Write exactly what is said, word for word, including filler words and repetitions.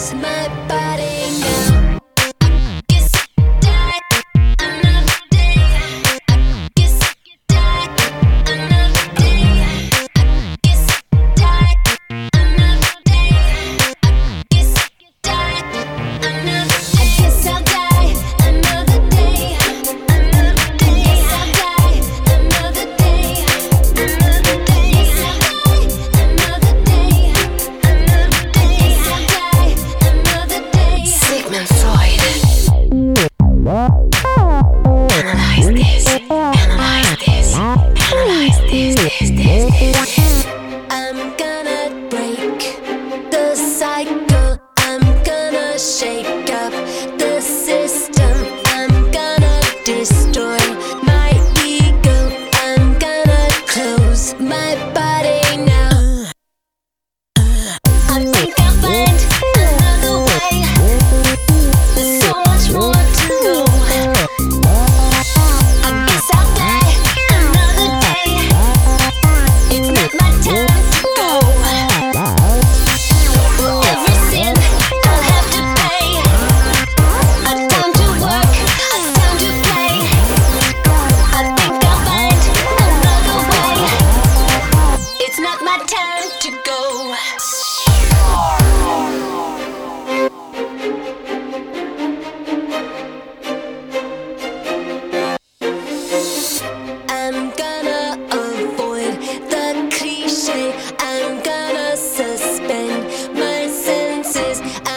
my body now. Guess die another day. Guess die another day. Guess die another day. Guess die another. I guess I'll die another day. Another day. Guess I'll die another day. Another day. Guess I'll die another day. Another day. Guess I'll die another day. Sigmund Freud. Analyze this. Analyze this. Analyze this. This. This. This. I'm gonna break the cycle. I'm gonna shake up the system. I'm gonna destroy my ego. I'm gonna close my body now. I think I'll find another way. There's so much more to know. I guess I'll die another day. It's not my time to go. For every sin I'll have to pay. A time to work, a time to play. I think I'll find another way. It's not my time to go. I'm gonna avoid the cliche. I'm gonna suspend my senses.